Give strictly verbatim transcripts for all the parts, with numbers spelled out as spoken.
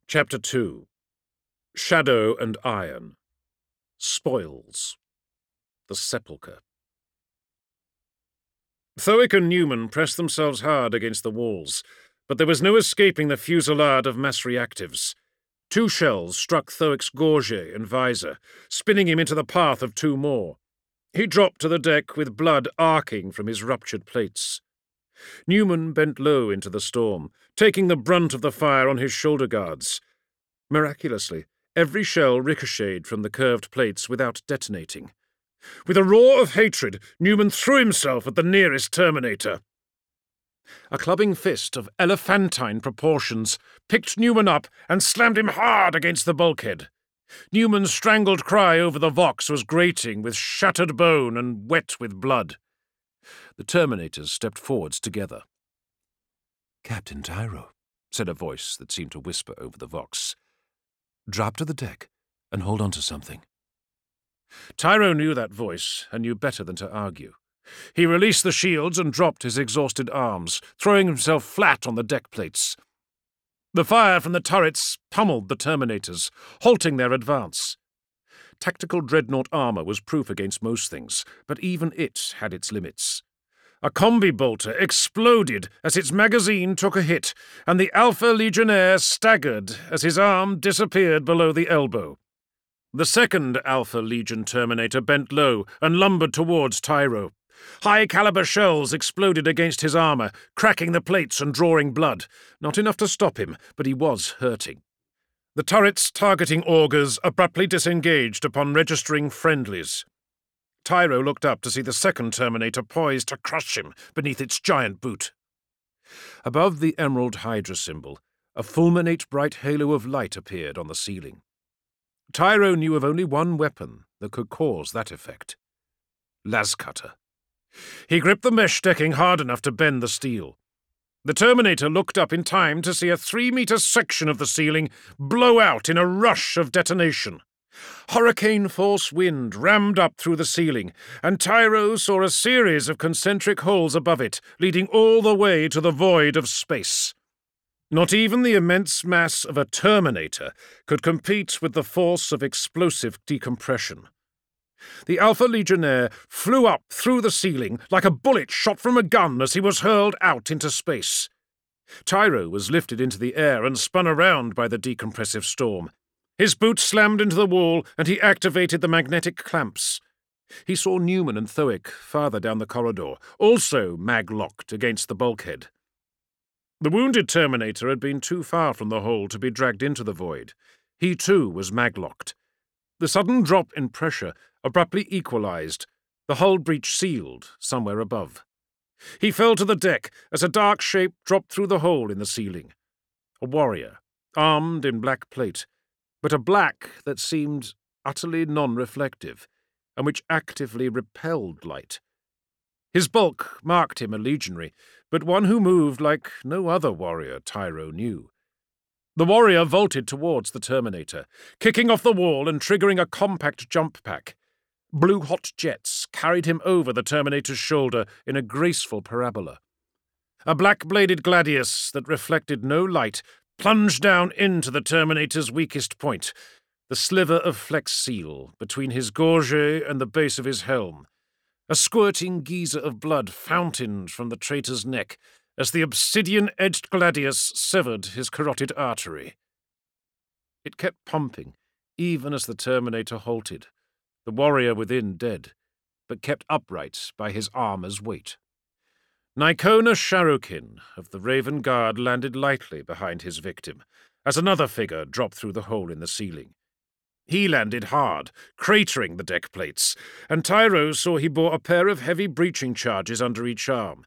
Chapter two. Shadow and Iron. Spoils. The Sepulchre. Thowick and Newman pressed themselves hard against the walls, but there was no escaping the fusillade of mass reactives. Two shells struck Thowick's gorget and visor, spinning him into the path of two more. He dropped to the deck with blood arcing from his ruptured plates. Newman bent low into the storm, taking the brunt of the fire on his shoulder guards. Miraculously, every shell ricocheted from the curved plates without detonating. With a roar of hatred, Newman threw himself at the nearest Terminator. A clubbing fist of elephantine proportions picked Newman up and slammed him hard against the bulkhead. Newman's strangled cry over the Vox was grating with shattered bone and wet with blood. The Terminators stepped forwards together. "Captain Tyro," said a voice that seemed to whisper over the Vox. "Drop to the deck and hold on to something." Tyro knew that voice and knew better than to argue. He released the shields and dropped his exhausted arms, throwing himself flat on the deck plates. The fire from the turrets pummeled the Terminators, halting their advance. Tactical dreadnought armor was proof against most things, but even it had its limits. A combi bolter exploded as its magazine took a hit, and the Alpha Legionnaire staggered as his arm disappeared below the elbow. The second Alpha Legion Terminator bent low and lumbered towards Tyro. High-caliber shells exploded against his armor, cracking the plates and drawing blood. Not enough to stop him, but he was hurting. The turret's targeting augers abruptly disengaged upon registering friendlies. Tyro looked up to see the second Terminator poised to crush him beneath its giant boot. Above the Emerald Hydra symbol, a fulminate bright halo of light appeared on the ceiling. Tyro knew of only one weapon that could cause that effect. Lascutter. He gripped the mesh decking hard enough to bend the steel. The Terminator looked up in time to see a three-meter section of the ceiling blow out in a rush of detonation. Hurricane-force wind rammed up through the ceiling, and Tyro saw a series of concentric holes above it, leading all the way to the void of space. Not even the immense mass of a Terminator could compete with the force of explosive decompression. The Alpha Legionnaire flew up through the ceiling like a bullet shot from a gun as he was hurled out into space. Tyro was lifted into the air and spun around by the decompressive storm. His boot slammed into the wall, and he activated the magnetic clamps. He saw Newman and Thowick farther down the corridor, also mag-locked against the bulkhead. The wounded Terminator had been too far from the hole to be dragged into the void. He, too, was mag-locked. The sudden drop in pressure abruptly equalized, the hull breach sealed somewhere above. He fell to the deck as a dark shape dropped through the hole in the ceiling. A warrior, armed in black plate, but a black that seemed utterly non-reflective, and which actively repelled light. His bulk marked him a legionary, but one who moved like no other warrior Tyro knew. The warrior vaulted towards the Terminator, kicking off the wall and triggering a compact jump pack. Blue-hot jets carried him over the Terminator's shoulder in a graceful parabola. A black-bladed gladius that reflected no light plunged down into the Terminator's weakest point, the sliver of flex seal between his gorget and the base of his helm. A squirting geyser of blood fountained from the traitor's neck as the obsidian-edged gladius severed his carotid artery. It kept pumping, even as the Terminator halted, the warrior within dead, but kept upright by his armor's weight. Nikona Sharokin of the Raven Guard landed lightly behind his victim, as another figure dropped through the hole in the ceiling. He landed hard, cratering the deck plates, and Tyro saw he bore a pair of heavy breaching charges under each arm.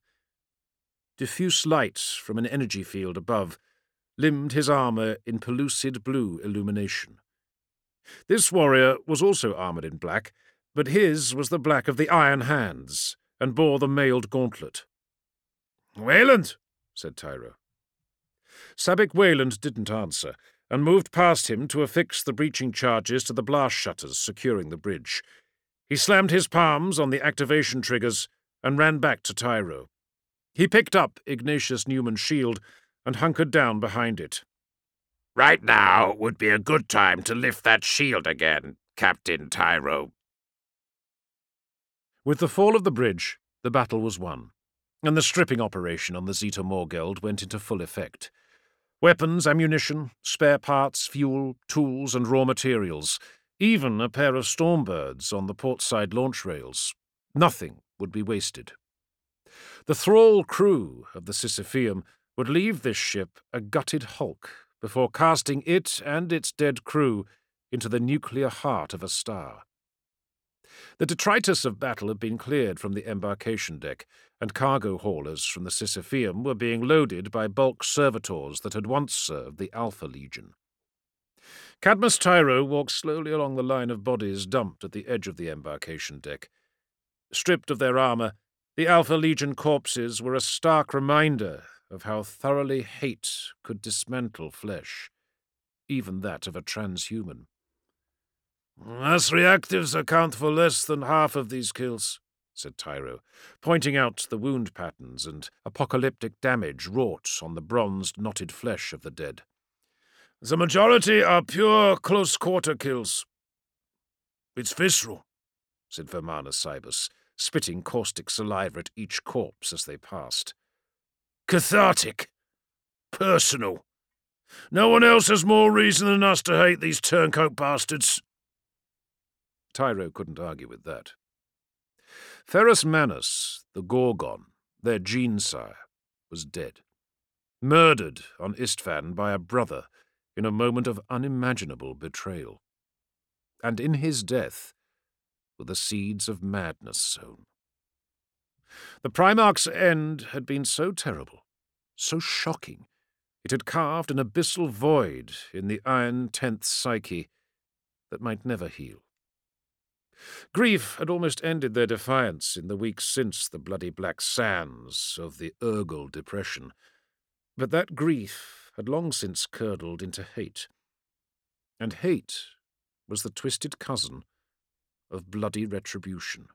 Diffuse light from an energy field above limned his armor in pellucid blue illumination. This warrior was also armored in black, but his was the black of the Iron Hands, and bore the mailed gauntlet. "Wayland," said Tyro. Sabik Wayland didn't answer, and moved past him to affix the breaching charges to the blast shutters securing the bridge. He slammed his palms on the activation triggers and ran back to Tyro. He picked up Ignatius Newman's shield and hunkered down behind it. Right now would be a good time to lift that shield again, Captain Tyro. With the fall of the bridge, the battle was won, and the stripping operation on the Zeta Morgeld went into full effect. Weapons, ammunition, spare parts, fuel, tools, and raw materials, even a pair of Stormbirds on the portside launch rails. Nothing would be wasted. The thrall crew of the Sisypheum would leave this ship a gutted hulk before casting it and its dead crew into the nuclear heart of a star. The detritus of battle had been cleared from the embarkation deck, and cargo haulers from the Sisypheum were being loaded by bulk servitors that had once served the Alpha Legion. Cadmus Tyro walked slowly along the line of bodies dumped at the edge of the embarkation deck. Stripped of their armor, the Alpha Legion corpses were a stark reminder of how thoroughly hate could dismantle flesh, even that of a transhuman. Mass reactives account for less than half of these kills, said Tyro, pointing out the wound patterns and apocalyptic damage wrought on the bronzed, knotted flesh of the dead. The majority are pure close-quarter kills. It's visceral, said Vermana Cybus, spitting caustic saliva at each corpse as they passed. Cathartic. Personal. No one else has more reason than us to hate these turncoat bastards. Tyro couldn't argue with that. Ferrus Manus, the Gorgon, their gene-sire, was dead. Murdered on Istvan by a brother in a moment of unimaginable betrayal. And in his death were the seeds of madness sown. The Primarch's end had been so terrible, so shocking, it had carved an abyssal void in the Iron Tenth psyche that might never heal. Grief had almost ended their defiance in the weeks since the bloody black sands of the Urgal Depression, but that grief had long since curdled into hate, and hate was the twisted cousin of bloody retribution.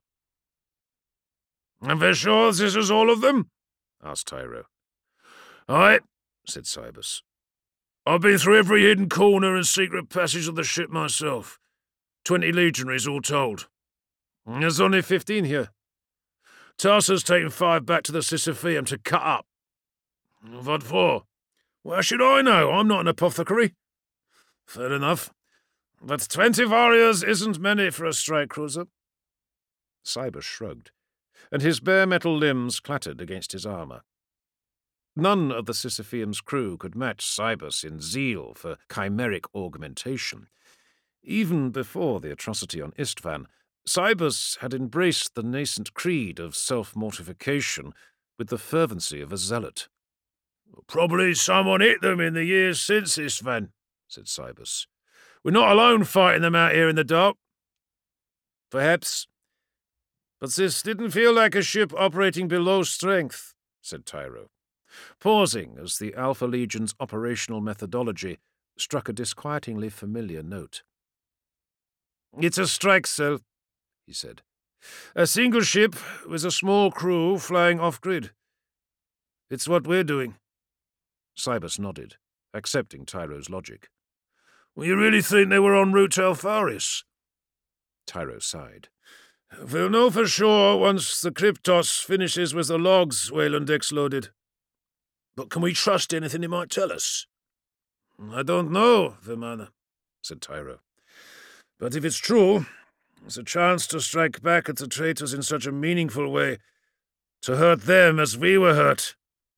"And for sure this is all of them?" asked Tyro. "Aye," said Cybus. "I've been through every hidden corner and secret passage of the ship myself. Twenty legionaries all told. There's only fifteen here. Tarsa's taken five back to the Sisypheum to cut up. What for? Well, should I know? I'm not an apothecary." "Fair enough. But twenty warriors isn't many for a strike cruiser." Cybus shrugged, and his bare metal limbs clattered against his armor. None of the Sisypheum's crew could match Cybus in zeal for chimeric augmentation. Even before the atrocity on Istvan, Cybus had embraced the nascent creed of self-mortification with the fervency of a zealot. "Probably someone hit them in the years since Istvan," said Cybus. "We're not alone fighting them out here in the dark." "Perhaps. But this didn't feel like a ship operating below strength," said Tyro, pausing as the Alpha Legion's operational methodology struck a disquietingly familiar note. "It's a strike cell," he said. "A single ship with a small crew flying off-grid. It's what we're doing." Cybus nodded, accepting Tyro's logic. "Well, you really think they were en route to Alpharius?" Tyro sighed. "We'll know for sure once the Kryptos finishes with the logs Wayland X loaded. But can we trust anything he might tell us?" "I don't know, Vermana," said Tyro. "But if it's true, it's a chance to strike back at the traitors in such a meaningful way, to hurt them as we were hurt.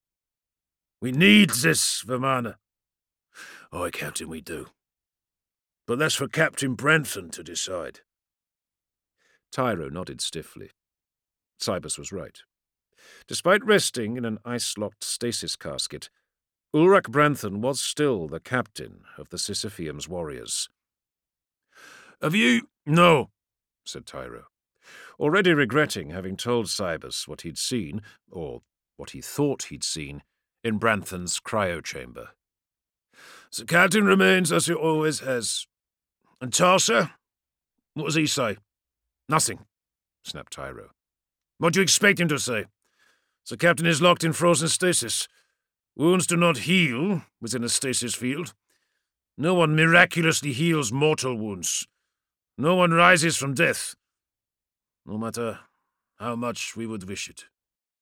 We need this, Vermana." "Aye, Captain, we do. But that's for Captain Branthon to decide." Tyro nodded stiffly. Cybus was right. Despite resting in an ice-locked stasis casket, Ulrach Branthon was still the captain of the Sisypheum's warriors. "Have you—" "No," said Tyro, already regretting having told Cybus what he'd seen, or what he thought he'd seen, in Branthon's cryo-chamber. "The captain remains as he always has. And Tarsa? What does he say?" "Nothing," snapped Tyro. "What do you expect him to say? The captain is locked in frozen stasis. Wounds do not heal within a stasis field. No one miraculously heals mortal wounds. No one rises from death, no matter how much we would wish it.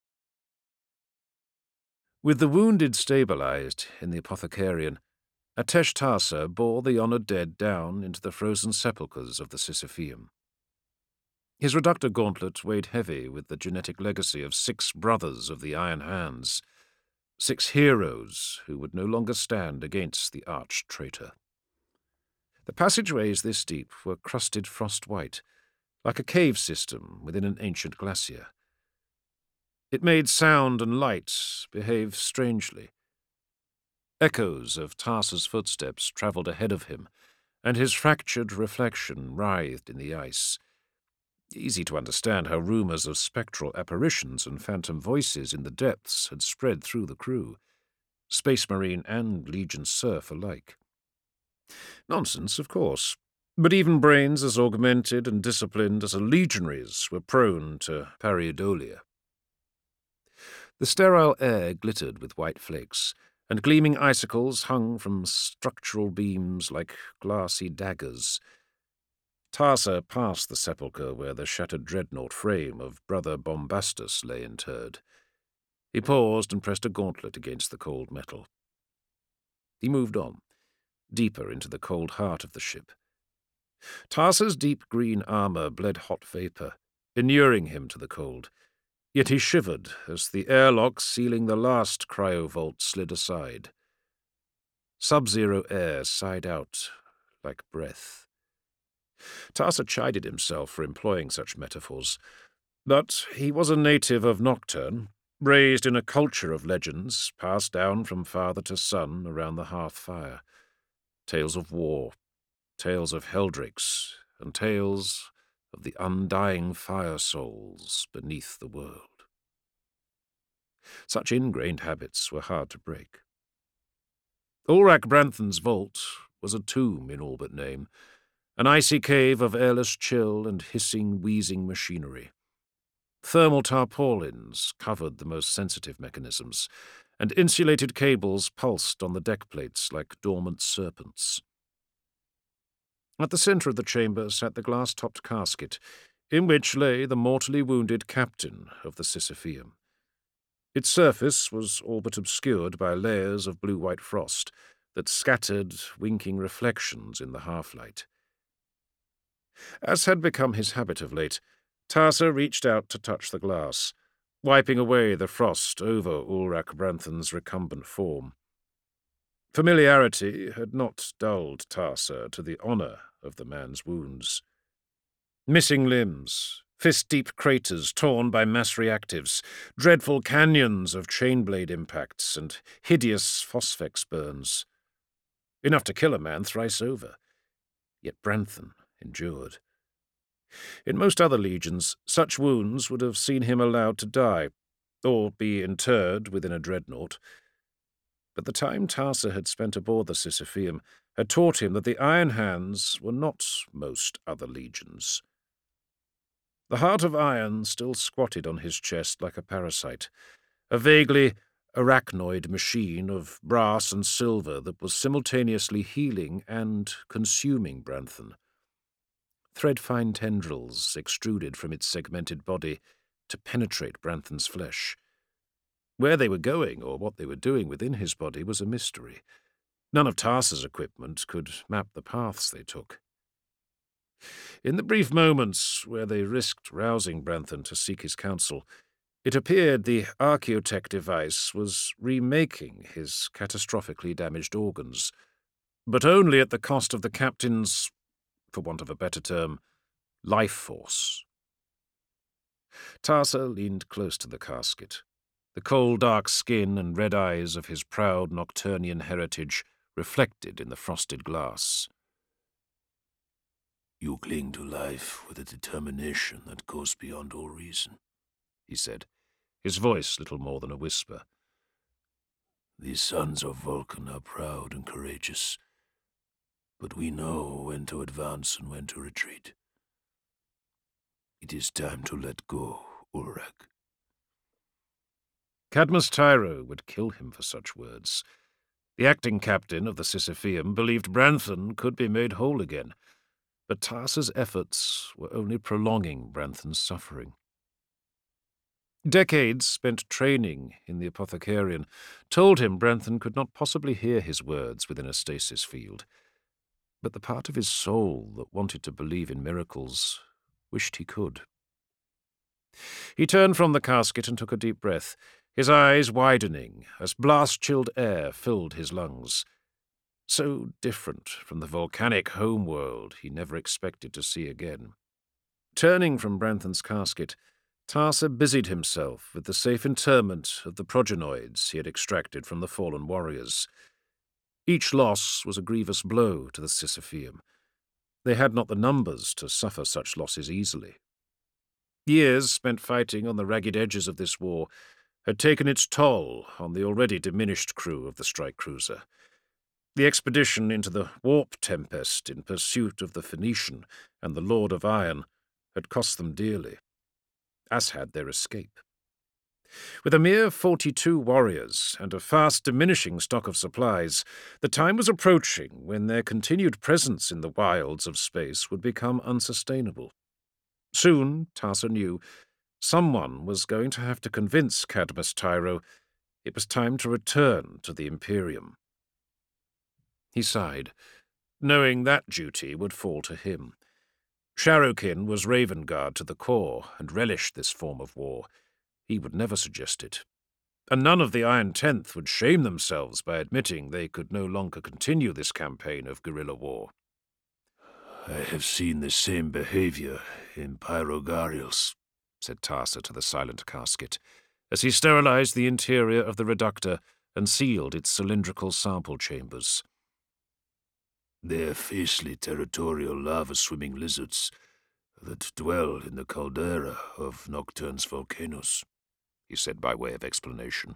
With the wounded stabilized in the apothecarian, Atesh Tarsa bore the honoured dead down into the frozen sepulchres of the Sisypheum. His reductor gauntlet weighed heavy with the genetic legacy of six brothers of the Iron Hands, six heroes who would no longer stand against the arch-traitor. The passageways this deep were crusted frost-white, like a cave system within an ancient glacier. It made sound and light behave strangely. Echoes of Tarsa's footsteps travelled ahead of him, and his fractured reflection writhed in the ice. Easy to understand how rumours of spectral apparitions and phantom voices in the depths had spread through the crew, Space Marine and Legion Serf alike. Nonsense, of course, but even brains as augmented and disciplined as a legionary's were prone to pareidolia. The sterile air glittered with white flakes, and gleaming icicles hung from structural beams like glassy daggers. Tarsa passed the sepulchre where the shattered dreadnought frame of Brother Bombastus lay interred. He paused and pressed a gauntlet against the cold metal. He moved on, deeper into the cold heart of the ship. Tarsa's deep green armour bled hot vapour, inuring him to the cold, yet he shivered as the airlock sealing the last cryovault slid aside. Sub-zero air sighed out like breath. Tarsa chided himself for employing such metaphors, but he was a native of Nocturne, raised in a culture of legends passed down from father to son around the hearth fire. Tales of war, tales of Heldrakes, and tales of the undying fire souls beneath the world. Such ingrained habits were hard to break. Ulrak Branthen's vault was a tomb in all but name, an icy cave of airless chill and hissing, wheezing machinery. Thermal tarpaulins covered the most sensitive mechanisms, and insulated cables pulsed on the deck plates like dormant serpents. At the centre of the chamber sat the glass-topped casket, in which lay the mortally wounded captain of the Sisypheum. Its surface was all but obscured by layers of blue-white frost that scattered winking reflections in the half-light. As had become his habit of late, Tarsa reached out to touch the glass, wiping away the frost over Ulrak Branthen's recumbent form. Familiarity had not dulled Tarsa to the honour of the man's wounds. Missing limbs, fist-deep craters torn by mass reactives, dreadful canyons of chain-blade impacts, and hideous phosphex burns. Enough to kill a man thrice over. Yet Branthen endured. In most other legions, such wounds would have seen him allowed to die, or be interred within a dreadnought. But the time Tarsa had spent aboard the Sisypheum had taught him that the Iron Hands were not most other legions. The heart of iron still squatted on his chest like a parasite, a vaguely arachnoid machine of brass and silver that was simultaneously healing and consuming Branthen. Thread-fine tendrils extruded from its segmented body to penetrate Branthen's flesh. Where they were going or what they were doing within his body was a mystery. None of Tarsa's equipment could map the paths they took. In the brief moments where they risked rousing Branthen to seek his counsel, it appeared the Archaeotech device was remaking his catastrophically damaged organs, but only at the cost of the captain's, for want of a better term, life force. Tarsa leaned close to the casket, the cold dark skin and red eyes of his proud Nocturnian heritage reflected in the frosted glass. "You cling to life with a determination that goes beyond all reason," he said, his voice little more than a whisper. "These sons of Vulcan are proud and courageous, but we know when to advance and when to retreat. It is time to let go, Ulrak." Cadmus Tyro would kill him for such words. The acting captain of the Sisypheum believed Branthon could be made whole again, but Tarsa's efforts were only prolonging Branthon's suffering. Decades spent training in the Apothecarian told him Branthon could not possibly hear his words within a stasis field, but the part of his soul that wanted to believe in miracles wished he could. He turned from the casket and took a deep breath, his eyes widening as blast-chilled air filled his lungs. So different from the volcanic homeworld he never expected to see again. Turning from Branthon's casket, Tarsa busied himself with the safe interment of the progenoids he had extracted from the fallen warriors. Each loss was a grievous blow to the Sisypheum. They had not the numbers to suffer such losses easily. Years spent fighting on the ragged edges of this war had taken its toll on the already diminished crew of the strike cruiser. The expedition into the warp tempest in pursuit of the Phoenician and the Lord of Iron had cost them dearly, as had their escape. With a mere forty-two warriors and a fast diminishing stock of supplies, the time was approaching when their continued presence in the wilds of space would become unsustainable. Soon, Tarsa knew, someone was going to have to convince Cadmus Tyro it was time to return to the Imperium. He sighed, knowing that duty would fall to him. Sharokin was Ravenguard to the core and relished this form of war. He would never suggest it. And none of the Iron Tenth would shame themselves by admitting they could no longer continue this campaign of guerrilla war. I have seen the same behavior in Pyrogarials, said Tarsa to the silent casket, as he sterilized the interior of the reductor and sealed its cylindrical sample chambers. They're fiercely territorial lava-swimming lizards that dwell in the caldera of Nocturne's volcanoes, he said by way of explanation.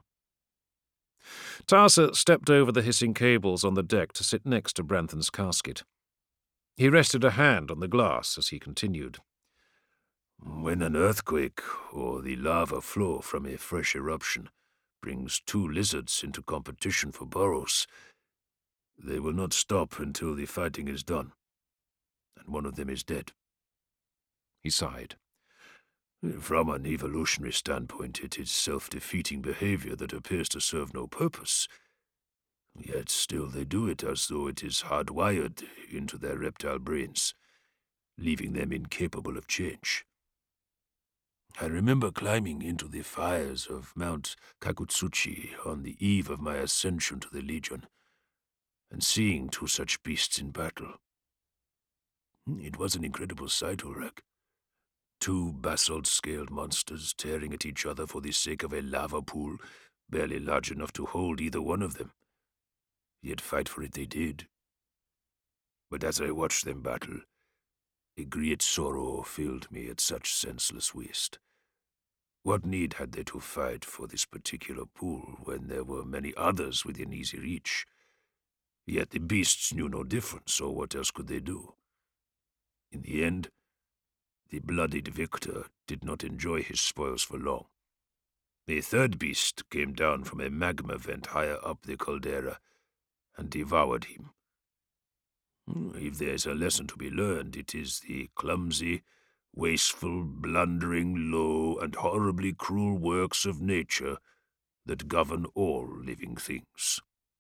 Tarsa stepped over the hissing cables on the deck to sit next to Branthon's casket. He rested a hand on the glass as he continued. When an earthquake or the lava flow from a fresh eruption brings two lizards into competition for burrows, they will not stop until the fighting is done, and one of them is dead. He sighed. From an evolutionary standpoint, it is self-defeating behavior that appears to serve no purpose. Yet still they do it as though it is hardwired into their reptile brains, leaving them incapable of change. I remember climbing into the fires of Mount Kakutsuchi on the eve of my ascension to the Legion, and seeing two such beasts in battle. It was an incredible sight, Urak. Two basalt-scaled monsters tearing at each other for the sake of a lava pool barely large enough to hold either one of them. Yet fight for it they did. But as I watched them battle, a great sorrow filled me at such senseless waste. What need had they to fight for this particular pool when there were many others within easy reach? Yet the beasts knew no difference, so what else could they do? In the end, the bloodied victor did not enjoy his spoils for long. A third beast came down from a magma vent higher up the caldera and devoured him. If there is a lesson to be learned, it is the clumsy, wasteful, blundering, low, and horribly cruel works of nature that govern all living things.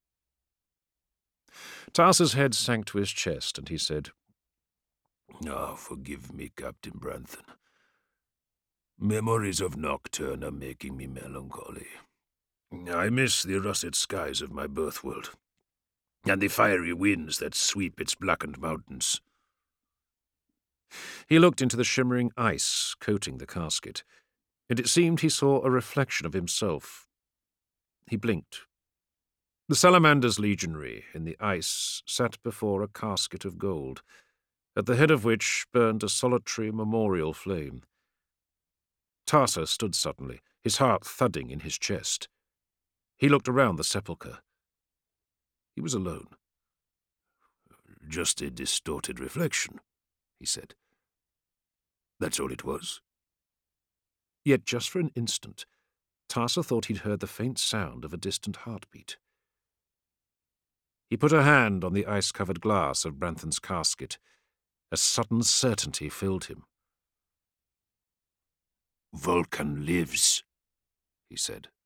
Tarsa's head sank to his chest, and he said, Ah, forgive me, Captain Branthon. Memories of Nocturne are making me melancholy. I miss the russet skies of my birthworld, and the fiery winds that sweep its blackened mountains. He looked into the shimmering ice coating the casket, and it seemed he saw a reflection of himself. He blinked. The Salamander's legionary in the ice sat before a casket of gold, at the head of which burned a solitary memorial flame. Tarsa stood suddenly, his heart thudding in his chest. He looked around the sepulchre. He was alone. Just a distorted reflection, he said. That's all it was. Yet just for an instant, Tarsa thought he'd heard the faint sound of a distant heartbeat. He put a hand on the ice-covered glass of Branthen's casket. A sudden certainty filled him. "Vulcan lives," he said.